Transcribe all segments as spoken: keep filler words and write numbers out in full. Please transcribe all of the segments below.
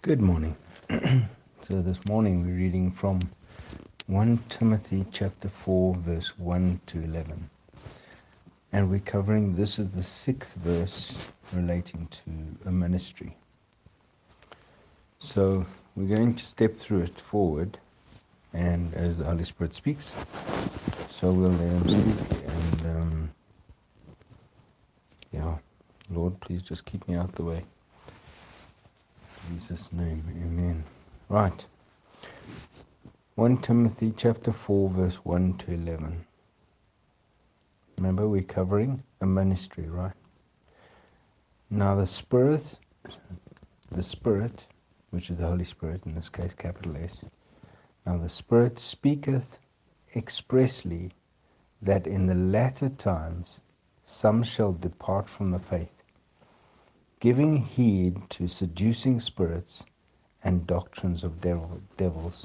Good morning. So this morning we're reading from First Timothy chapter four, verse one to eleven. And we're covering, this is the sixth verse relating to a ministry. So we're going to step through it forward, and as the Holy Spirit speaks, so we'll let him speak. And um, yeah, Lord, please just keep me out the way. In Jesus' name, amen. Right. First Timothy chapter four, verse one to eleven. Remember, we're covering a ministry, right? Now the Spirit, the Spirit, which is the Holy Spirit, in this case, capital S. Now the Spirit speaketh expressly that in the latter times some shall depart from the faith, giving heed to seducing spirits and doctrines of devil, devils.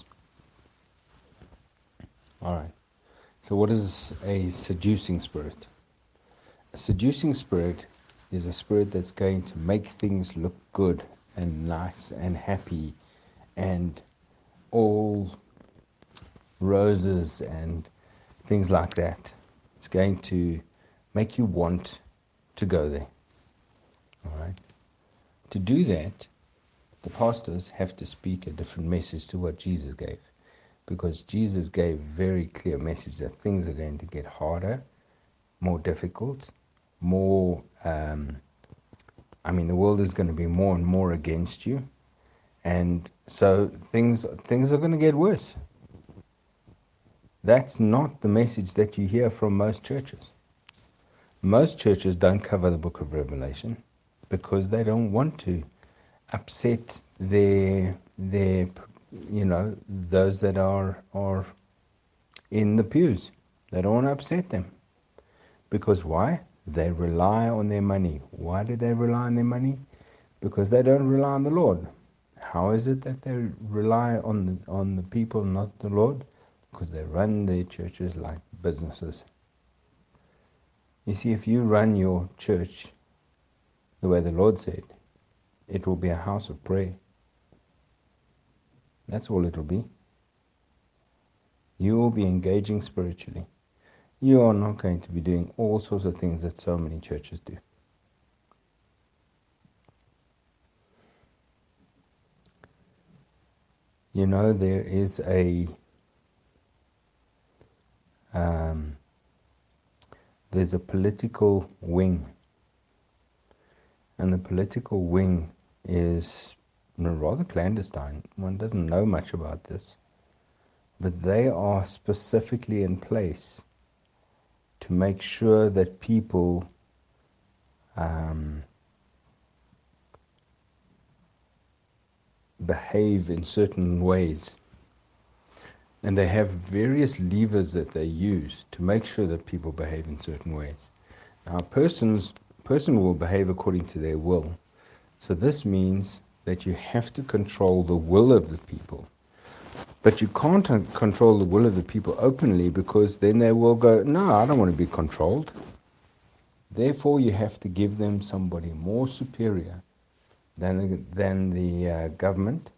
All right. So what is a seducing spirit? A seducing spirit is a spirit that's going to make things look good and nice and happy and all roses and things like that. It's going to make you want to go there. All right. To do that, the pastors have to speak a different message to what Jesus gave, because Jesus gave a very clear message that things are going to get harder, more difficult, more, um, I mean, the world is going to be more and more against you, and so things things are going to get worse. That's not the message that you hear from most churches. Most churches don't cover the book of Revelation because they don't want to upset their their you know those that are are in the pews. They don't want to upset them. Because why? They rely on their money. Why do they rely on their money? Because they don't rely on the Lord. How is it that they rely on the, on the people, not the Lord? Because they run their churches like businesses. You see, if you run your church the way the Lord said, it will be a house of prayer. That's all it will be. You will be engaging spiritually. You are not going to be doing all sorts of things that so many churches do. You know, there is a um, there's a political wing, and the political wing is rather clandestine. One doesn't know much about this, but they are specifically in place to make sure that people um, behave in certain ways. And they have various levers that they use to make sure that people behave in certain ways. Now, a person's, person will behave according to their will. So this means that you have to control the will of the people. But you can't control the will of the people openly, because then they will go, no, I don't want to be controlled. Therefore, you have to give them somebody more superior than the, than the uh, government,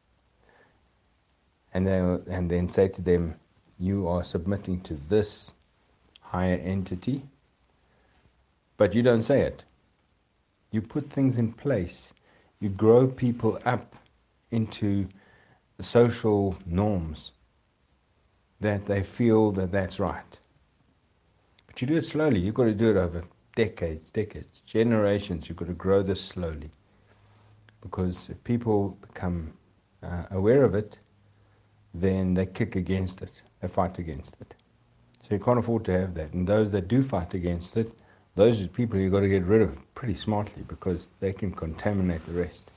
and then, and then say to them, you are submitting to this higher entity, but you don't say it. You put things in place. You grow people up into the social norms that they feel that that's right. But you do it slowly. You've got to do it over decades, decades, generations. You've got to grow this slowly. Because if people become uh, aware of it, then they kick against it. They fight against it. So you can't afford to have that. And those that do fight against it, those are people you've got to get rid of pretty smartly, because they can contaminate the rest.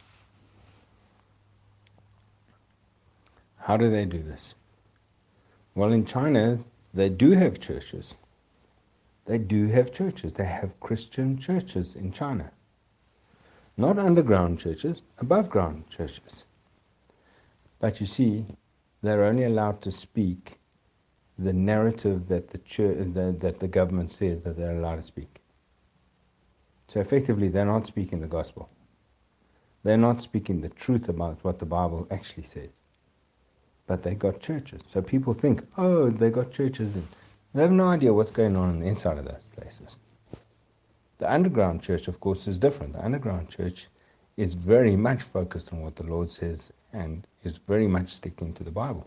How do they do this? Well, in China, they do have churches. They do have churches. They have Christian churches in China. Not underground churches, above ground churches. But you see, they're only allowed to speak the narrative that the church, the, that the government says that they're allowed to speak. So effectively, they're not speaking the gospel. They're not speaking the truth about what the Bible actually says. But they got churches. So people think, oh, they got churches. They have no idea what's going on on the inside of those places. The underground church, of course, is different. The underground church is very much focused on what the Lord says and is very much sticking to the Bible.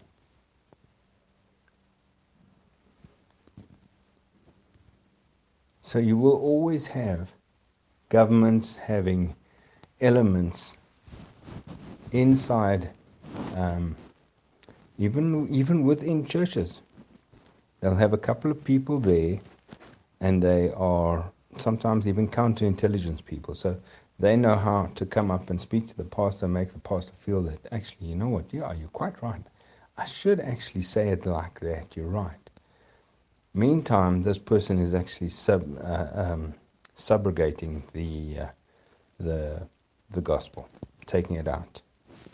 So you will always have governments having elements inside, um, even even within churches. They'll have a couple of people there, and they are sometimes even counterintelligence people. So they know how to come up and speak to the pastor and make the pastor feel that, actually, you know what, yeah, you're quite right. I should actually say it like that, you're right. Meantime, this person is actually sub, uh, um, subrogating the, uh, the, the gospel, taking it out.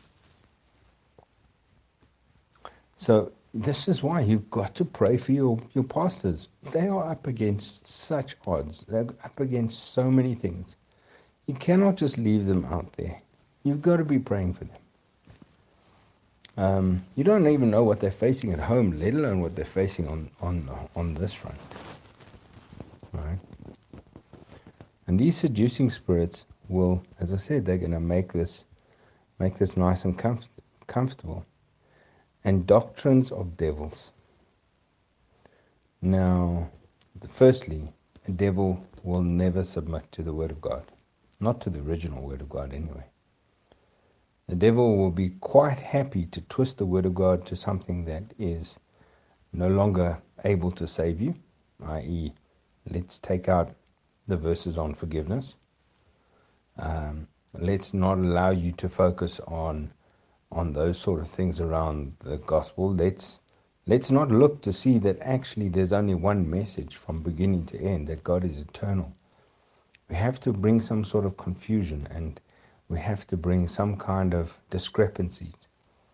So this is why you've got to pray for your, your pastors. They are up against such odds. They're up against so many things. You cannot just leave them out there. You've got to be praying for them. Um, you don't even know what they're facing at home, let alone what they're facing on, on, on this front. Right? And these seducing spirits will, as I said, they're going to make this, make this nice and comf- comfortable. And doctrines of devils. Now, firstly, a devil will never submit to the Word of God. Not to the original Word of God, anyway. The devil will be quite happy to twist the Word of God to something that is no longer able to save you, that is, let's take out the verses on forgiveness. Um, let's not allow you to focus on on those sort of things around the gospel. Let's let's not look to see that actually there's only one message from beginning to end, that God is eternal. We have to bring some sort of confusion, and we have to bring some kind of discrepancies.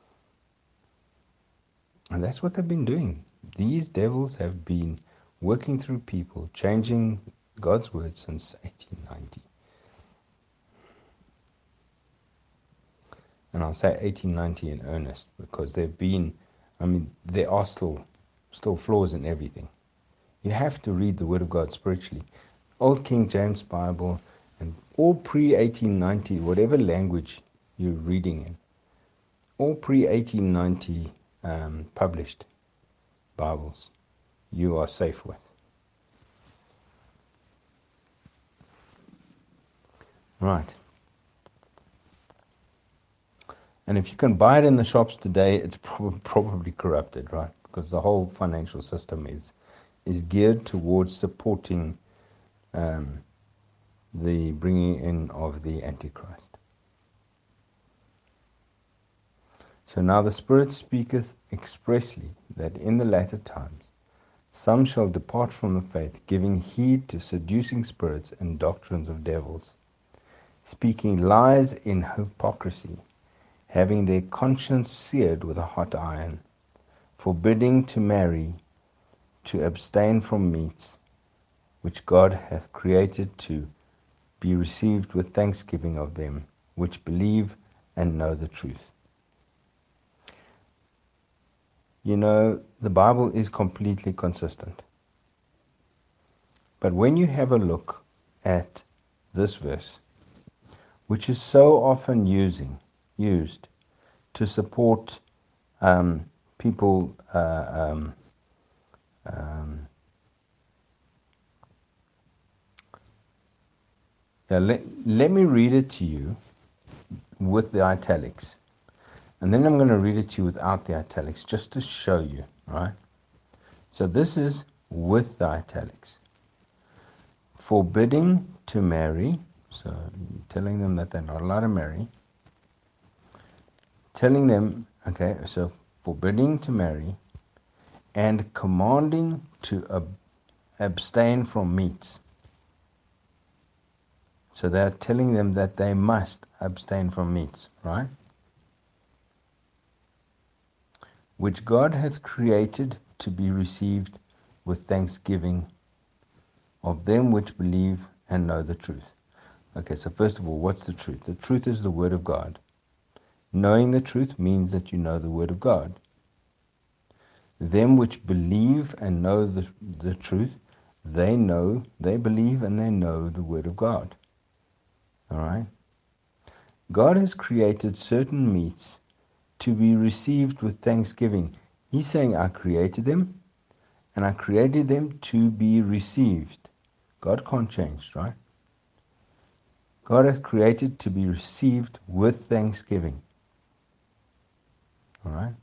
And that's what they've been doing. These devils have been working through people, changing God's word since eighteen ninety. And I'll say eighteen ninety in earnest, because there have been, I mean, there are still, still flaws in everything. You have to read the Word of God spiritually. Old King James Bible and all pre eighteen ninety, whatever language you're reading in, all pre eighteen ninety um, published Bibles, you are safe with. Right. And if you can buy it in the shops today, it's pro- probably corrupted, right? Because the whole financial system is is geared towards supporting um, the bringing in of the Antichrist. So now the Spirit speaketh expressly that in the latter times some shall depart from the faith, giving heed to seducing spirits and doctrines of devils, speaking lies in hypocrisy, having their conscience seared with a hot iron, forbidding to marry, to abstain from meats, which God hath created to be received with thanksgiving of them, which believe and know the truth. You know, the Bible is completely consistent. But when you have a look at this verse, which is so often using used to support um, people uh, um, um, yeah, let, let me read it to you with the italics. And then I'm going to read it to you without the italics, just to show you, right? So this is with the italics. Forbidding to marry, so telling them that they're not allowed to marry. Telling them, okay, so forbidding to marry and commanding to ab- abstain from meats. So they're telling them that they must abstain from meats, right? Which God hath created to be received with thanksgiving of them which believe and know the truth. Okay, so first of all, what's the truth? The truth is the Word of God. Knowing the truth means that you know the Word of God. Them which believe and know the, the truth, they know, they believe and they know the Word of God. All right? God has created certain meats to be received with thanksgiving. He's saying, I created them, and I created them to be received. God can't change, right? God has created to be received with thanksgiving. All right?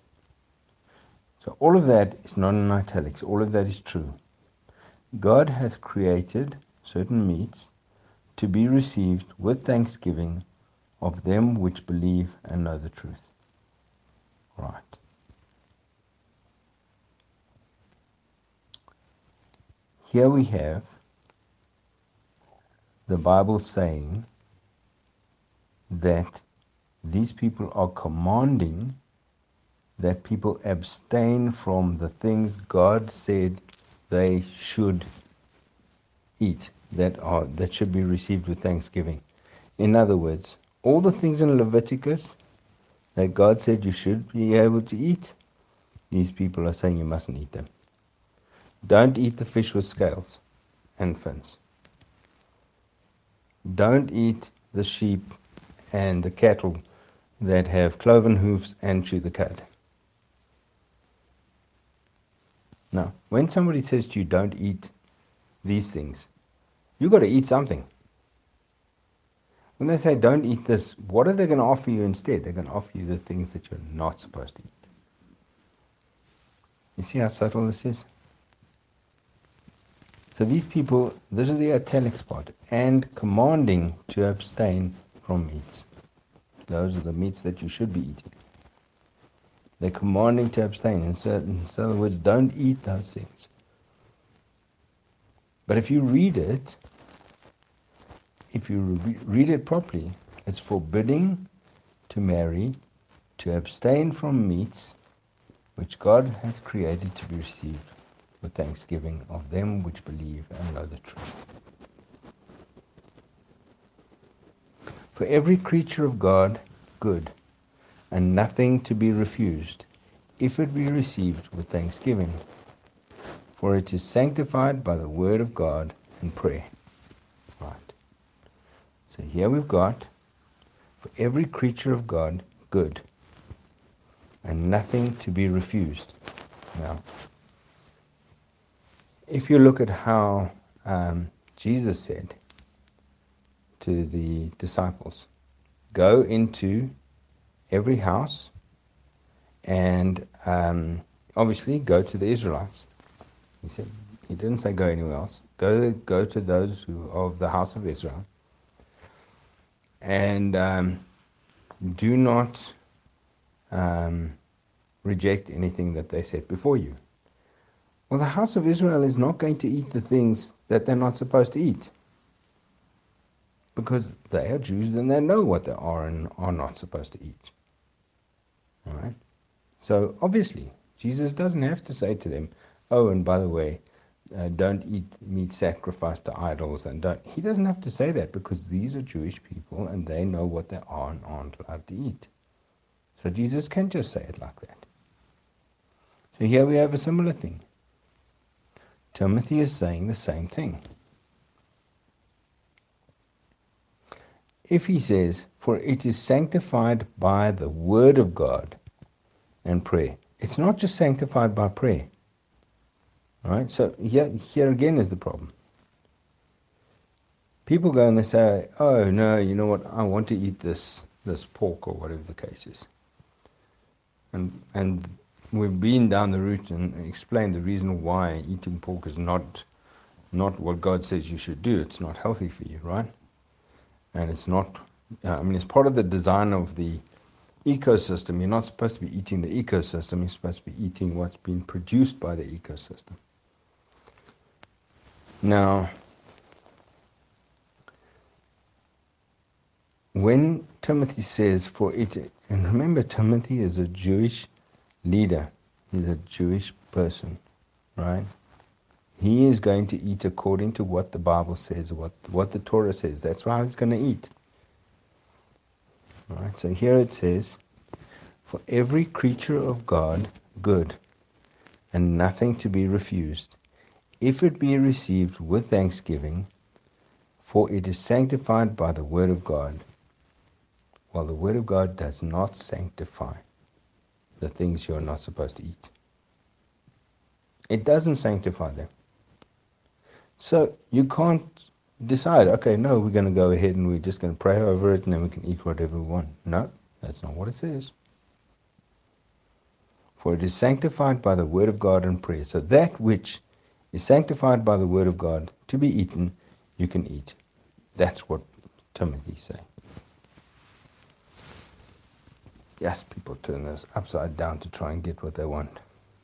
So all of that is not in italics. All of that is true. God hath created certain meats to be received with thanksgiving of them which believe and know the truth. Right. Here we have the Bible saying that these people are commanding that people abstain from the things God said they should eat, that are that should be received with thanksgiving. In other words, all the things in Leviticus that God said you should be able to eat, these people are saying you mustn't eat them. Don't eat the fish with scales and fins. Don't eat the sheep and the cattle that have cloven hoofs and chew the cud. Now, when somebody says to you, don't eat these things, you've got to eat something. When they say, don't eat this, what are they going to offer you instead? They're going to offer you the things that you're not supposed to eat. You see how subtle this is? So these people, this is the italics part, and commanding to abstain from meats. Those are the meats that you should be eating. They're commanding to abstain. In certain, in other words, don't eat those things. But if you read it, if you re- read it properly, it's forbidding to marry, to abstain from meats which God hath created to be received with thanksgiving of them which believe and know the truth. For every creature of God, good, and nothing to be refused, if it be received with thanksgiving. For it is sanctified by the word of God and prayer. Right. So here we've got, for every creature of God, good, and nothing to be refused. Now, if you look at how um, Jesus said to the disciples, go into every house and um, obviously go to the Israelites. He said, he didn't say go anywhere else. Go, go to those who are of the house of Israel, and um, do not um, reject anything that they set before you. Well, the house of Israel is not going to eat the things that they're not supposed to eat, because they are Jews and they know what they are and are not supposed to eat. All right? So obviously, Jesus doesn't have to say to them, oh, and by the way, uh, don't eat meat sacrificed to idols. And don't. He doesn't have to say that, because these are Jewish people and they know what they are and aren't allowed to eat. So Jesus can just say it like that. So here we have a similar thing. Timothy is saying the same thing. If he says, for it is sanctified by the word of God and prayer, it's not just sanctified by prayer. All right? So here, here again is the problem. People go and they say, oh, no, you know what, I want to eat this this pork or whatever the case is. And and we've been down the route and explained the reason why eating pork is not not what God says you should do. It's not healthy for you, right? And it's not, I mean, it's part of the design of the ecosystem. You're not supposed to be eating the ecosystem. You're supposed to be eating what's being produced by the ecosystem. Now, when Timothy says, for it, and remember, Timothy is a Jewish leader. He's a Jewish person, right? He is going to eat according to what the Bible says, what, what the Torah says. That's how he's going to eat. All right, so here it says, for every creature of God, good, and nothing to be refused, if it be received with thanksgiving, for it is sanctified by the word of God. While the word of God does not sanctify the things you're not supposed to eat. It doesn't sanctify them. So you can't decide, okay, no, we're going to go ahead and we're just going to pray over it and then we can eat whatever we want. No, that's not what it says. For it is sanctified by the word of God and prayer. So that which is sanctified by the word of God to be eaten, you can eat. That's what Timothy is saying. Yes, people turn this upside down to try and get what they want.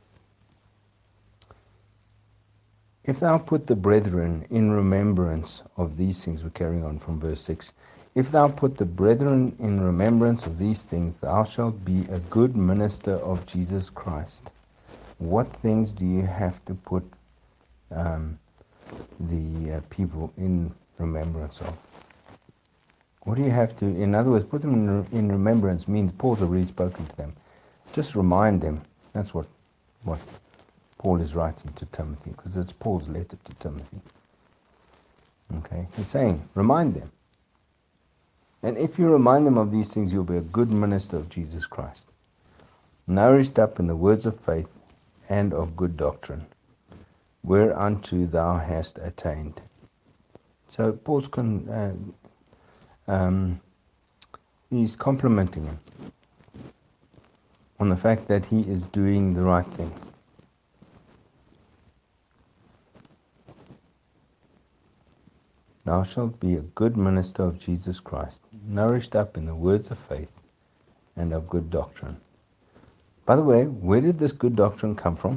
If thou put the brethren in remembrance of these things, we're carrying on from verse six. If thou put the brethren in remembrance of these things, thou shalt be a good minister of Jesus Christ. What things do you have to put um, the uh, people in remembrance of? What do you have to, in other words, put them in, in remembrance means Paul's already spoken to them. Just remind them. That's what, what Paul is writing to Timothy, because it's Paul's letter to Timothy. Okay, he's saying, remind them. And if you remind them of these things, you'll be a good minister of Jesus Christ, nourished up in the words of faith and of good doctrine, whereunto thou hast attained. So Paul's con, uh, um, he's complimenting him on the fact that he is doing the right thing. Thou shalt be a good minister of Jesus Christ, nourished up in the words of faith and of good doctrine. By the way, where did this good doctrine come from?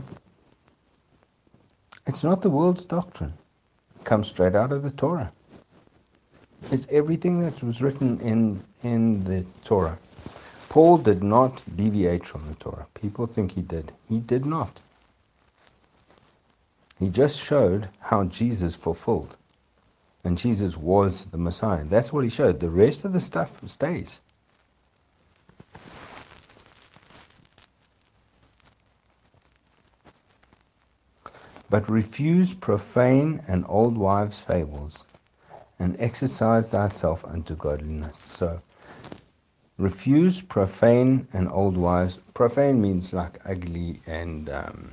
It's not the world's doctrine. It comes straight out of the Torah. It's everything that was written in, in the Torah. Paul did not deviate from the Torah. People think he did. He did not. He just showed how Jesus fulfilled. And Jesus was the Messiah. That's what he showed. The rest of the stuff stays. But refuse profane and old wives' fables, and exercise thyself unto godliness. So, refuse profane and old wives. Profane means like ugly and, um,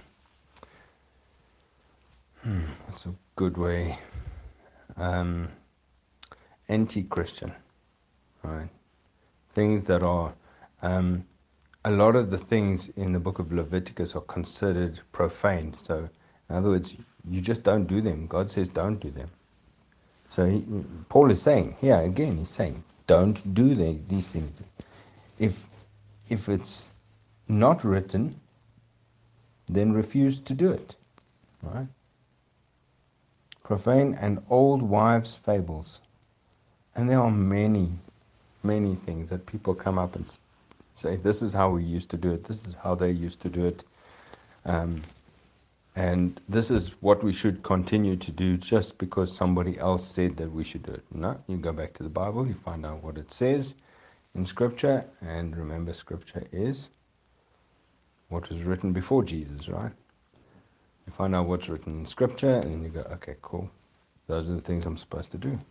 hmm, what's a good way? Um, anti-Christian, right? Things that are, um, a lot of the things in the book of Leviticus are considered profane. So, in other words, you just don't do them. God says don't do them. So he, Paul is saying, here again, he's saying, don't do the, these things. If, if it's not written, then refuse to do it. Right? Profane and old wives' fables. And there are many, many things that people come up and say, this is how we used to do it, this is how they used to do it. Um, and this is what we should continue to do just because somebody else said that we should do it. No, you go back to the Bible, you find out what it says in Scripture, and remember, Scripture is what was written before Jesus, right? You find out what's written in Scripture, and then you go, okay, cool. Those are the things I'm supposed to do.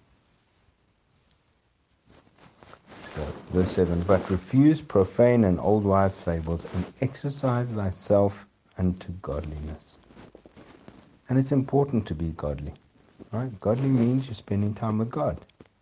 So, verse seven, but refuse profane and old wives' fables, and exercise thyself unto godliness. And it's important to be godly. Right? Godly means you're spending time with God.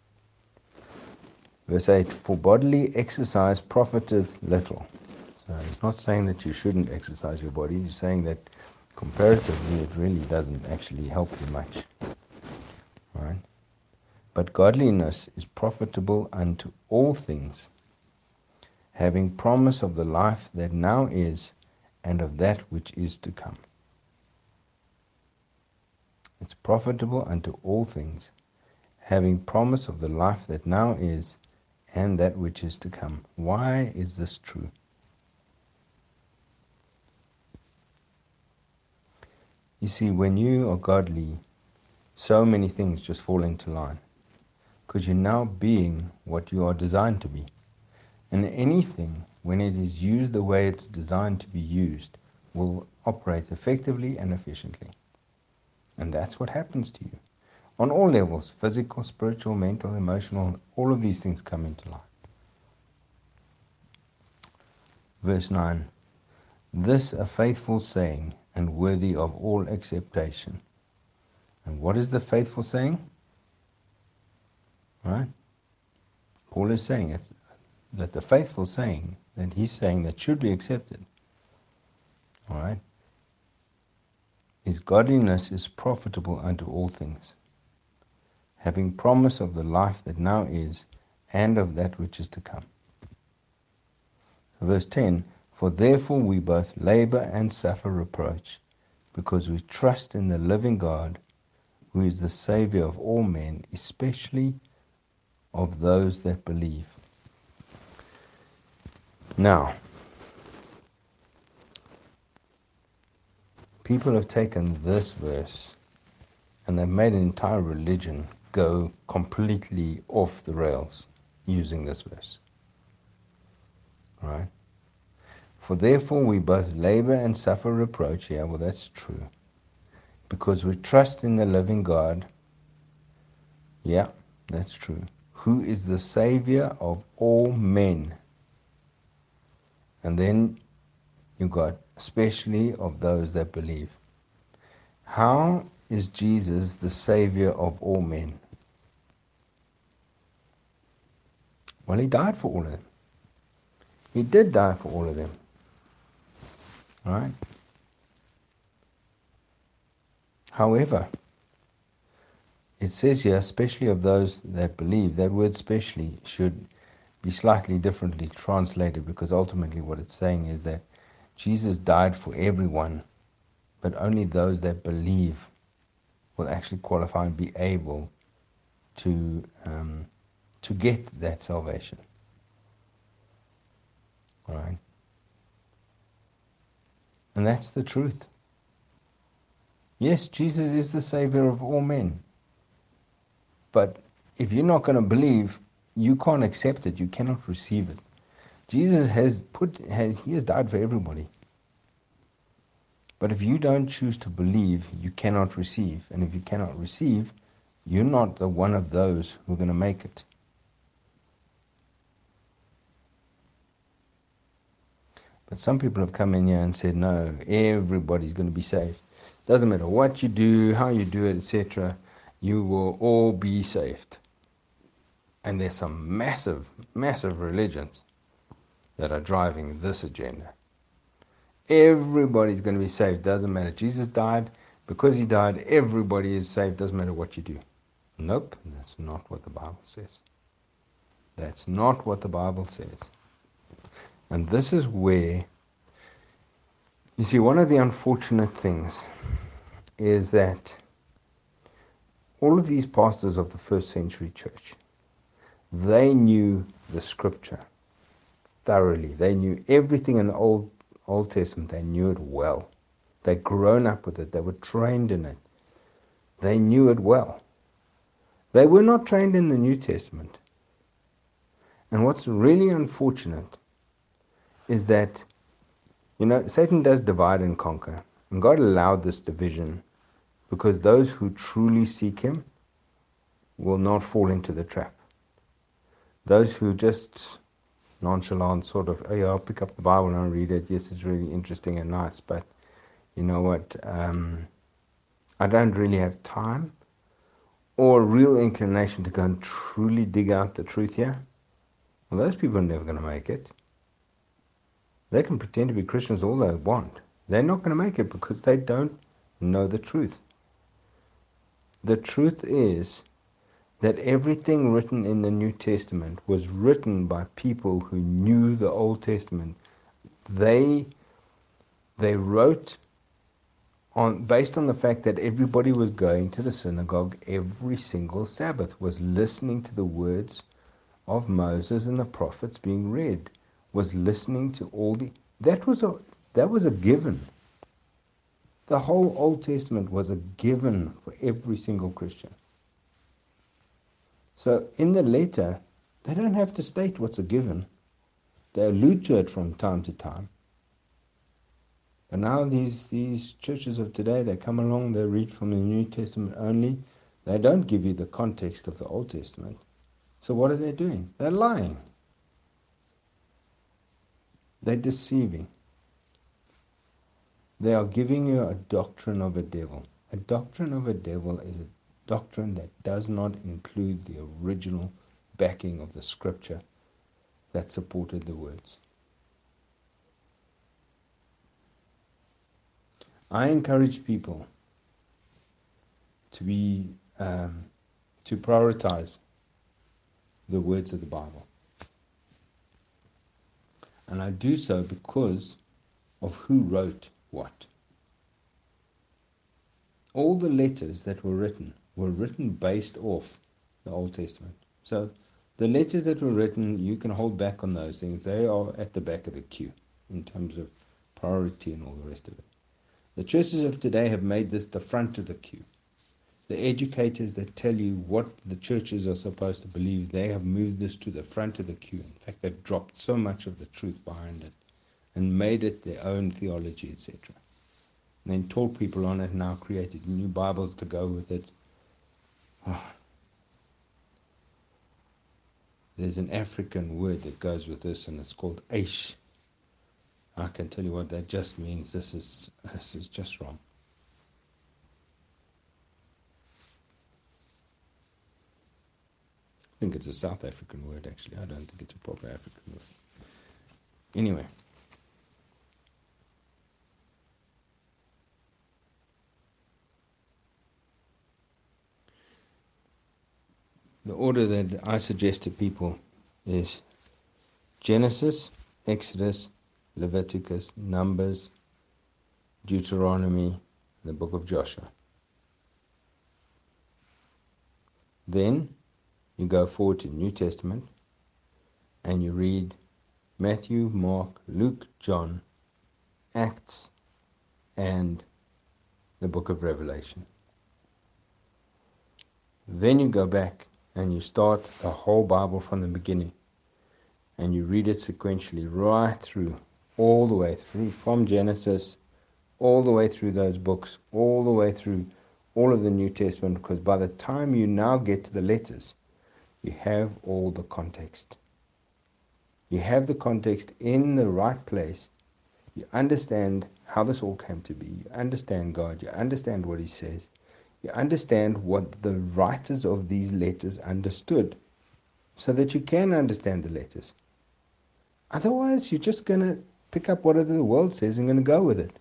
Verse eight, for bodily exercise profiteth little. So it's not saying that you shouldn't exercise your body. It's saying that comparatively it really doesn't actually help you much. Right? But godliness is profitable unto all things, having promise of the life that now is and of that which is to come. It's profitable unto all things, having promise of the life that now is and that which is to come. Why is this true? You see, when you are godly, so many things just fall into line. Because you're now being what you are designed to be. And anything, when it is used the way it's designed to be used, will operate effectively and efficiently. And that's what happens to you. On all levels, physical, spiritual, mental, emotional, all of these things come into line. Verse nine, this a faithful saying and worthy of all acceptation. And what is the faithful saying? Right? Paul is saying it, that the faithful saying, that he's saying that should be accepted, all right, is godliness is profitable unto all things, having promise of the life that now is, and of that which is to come. Verse ten, for therefore we both labor and suffer reproach, because we trust in the living God, who is the Savior of all men, especially of those that believe. Now, people have taken this verse and they've made an entire religion go completely off the rails using this verse. Right? For therefore we both labor and suffer reproach. Yeah, well, that's true. Because we trust in the living God. Yeah, that's true. Who is the Savior of all men. And then you got especially of those that believe. How is Jesus the Savior of all men? Well, he died for all of them. He did die for all of them. All right? However, it says here, especially of those that believe. That word especially should be slightly differently translated, because ultimately what it's saying is that Jesus died for everyone, but only those that believe will actually qualify and be able to um, to get that salvation. All right? And that's the truth. Yes, Jesus is the Savior of all men. But if you're not going to believe, you can't accept it. You cannot receive it. Jesus has put, has he has died for everybody. But if you don't choose to believe, you cannot receive. And if you cannot receive, you're not the one of those who are going to make it. But some people have come in here and said, no, everybody's going to be saved. Doesn't matter what you do, how you do it, et cetera. You will all be saved. And there's some massive, massive religions that are driving this agenda. Everybody's going to be saved. Doesn't matter. Jesus died. Because he died, everybody is saved. Doesn't matter what you do. Nope, that's not what the Bible says. That's not what the Bible says. And this is where, you see, one of the unfortunate things is that all of these pastors of the first century church, they knew the scripture thoroughly. They knew everything in the Old Old Testament. They knew it well. They'd grown up with it. They were trained in it. They knew it well. They were not trained in the New Testament. And what's really unfortunate is that, you know, Satan does divide and conquer. And God allowed this division because those who truly seek him will not fall into the trap. Those who just nonchalant sort of, oh yeah, I'll pick up the Bible and I'll read it. Yes, it's really interesting and nice, but you know what? Um, I don't really have time or real inclination to go and truly dig out the truth here. Well, those people are never going to make it. They can pretend to be Christians all they want. They're not going to make it because they don't know the truth. The truth is that everything written in the New Testament was written by people who knew the Old Testament. They they wrote on based on the fact that everybody was going to the synagogue every single Sabbath, was listening to the words of Moses and the prophets being read, was listening to all the that was a that was a given. The whole Old Testament was a given for every single Christian. So in the letter, they don't have to state what's a given. They allude to it from time to time. But now these, these churches of today, they come along, they read from the New Testament only. They don't give you the context of the Old Testament. So what are they doing? They're lying. They're deceiving. They are giving you a doctrine of a devil. A doctrine of a devil is a doctrine that does not include the original backing of the scripture that supported the words. I encourage people to be um, to prioritize the words of the Bible, and I do so because of who wrote what. All the letters that were written were written based off the Old Testament. So the letters that were written, you can hold back on those things. They are at the back of the queue in terms of priority and all the rest of it. The churches of today have made this the front of the queue. The educators that tell you what the churches are supposed to believe, they have moved this to the front of the queue. In fact, they've dropped so much of the truth behind it and made it their own theology, et cetera. And then taught people on it, now created new Bibles to go with it. Oh. There's an African word that goes with this, and it's called Aish. I can tell you what that just means. This is this is just wrong. I think it's a South African word, actually. I don't think it's a proper African word. Anyway. The order that I suggest to people is Genesis, Exodus, Leviticus, Numbers, Deuteronomy, the book of Joshua. Then you go forward to New Testament and you read Matthew, Mark, Luke, John, Acts, and the book of Revelation. Then you go back and you start the whole Bible from the beginning and you read it sequentially right through, all the way through, from Genesis, all the way through those books, all the way through all of the New Testament, because by the time you now get to the letters, you have all the context. You have the context in the right place. You understand how this all came to be. You understand God. You understand what He says. You understand what the writers of these letters understood, so that you can understand the letters. Otherwise, you're just going to pick up whatever the world says and going to go with it.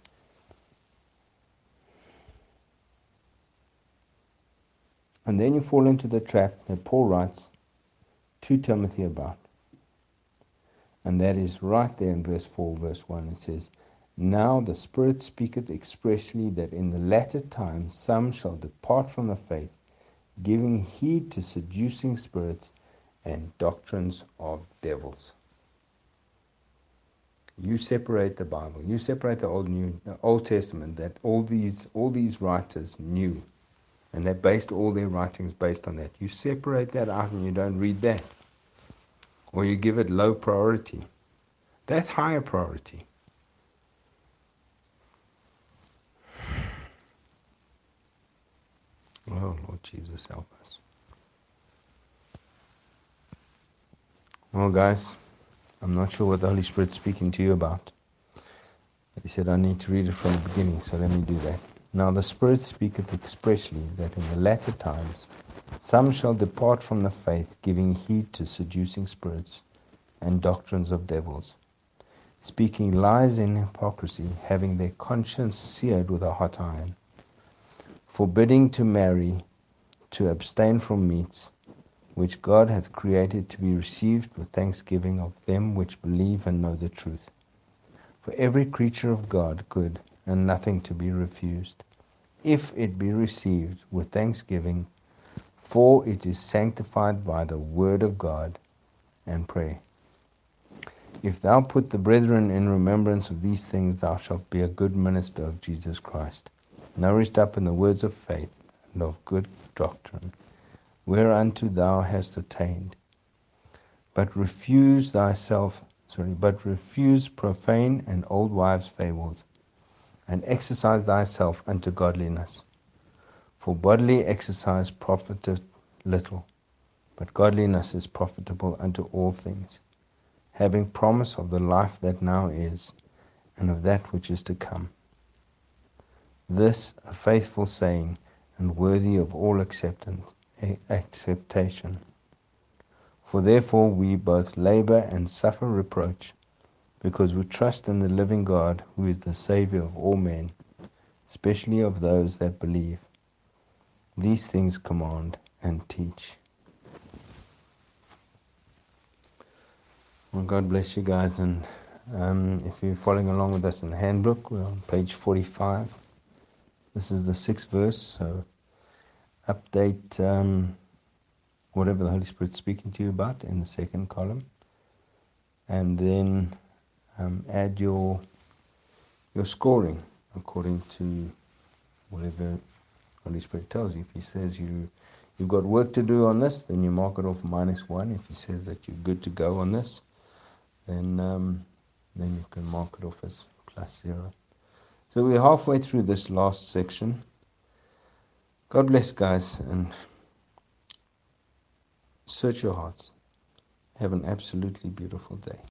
And then you fall into the trap that Paul writes to Timothy about. And that is right there in verse four, verse one. It says, "Now the Spirit speaketh expressly that in the latter times some shall depart from the faith, giving heed to seducing spirits and doctrines of devils." You separate the Bible. You separate the Old New the Old Testament that all these all these writers knew, and they based all their writings based on that. You separate that out and you don't read that, or you give it low priority. That's higher priority. Oh, Lord Jesus, help us. Well, guys, I'm not sure what the Holy Spirit's speaking to you about. But He said I need to read it from the beginning, so let me do that. "Now the Spirit speaketh expressly that in the latter times some shall depart from the faith, giving heed to seducing spirits and doctrines of devils, speaking lies in hypocrisy, having their conscience seared with a hot iron, forbidding to marry, to abstain from meats, which God hath created to be received with thanksgiving of them which believe and know the truth. For every creature of God good, and nothing to be refused, if it be received with thanksgiving, for it is sanctified by the word of God and prayer. If thou put the brethren in remembrance of these things, thou shalt be a good minister of Jesus Christ, nourished up in the words of faith and of good doctrine, whereunto thou hast attained. But refuse thyself, sorry, but refuse profane and old wives' fables, and exercise thyself unto godliness. For bodily exercise profiteth little, but godliness is profitable unto all things, having promise of the life that now is, and of that which is to come. This a faithful saying, and worthy of all acceptance, acceptation. For therefore we both labor and suffer reproach, because we trust in the living God, who is the Saviour of all men, especially of those that believe. These things command and teach. Well, God bless you guys, and um, if you're following along with us in the handbook, we're on page forty-five. This is the sixth verse, so update um, whatever the Holy Spirit's speaking to you about in the second column, and then um, add your your scoring according to whatever Holy Spirit tells you. If He says you you've got work to do on this, then you mark it off minus one. If He says that you're good to go on this, then um, then you can mark it off as plus zero. So we're halfway through this last section. God bless, guys, and search your hearts. Have an absolutely beautiful day.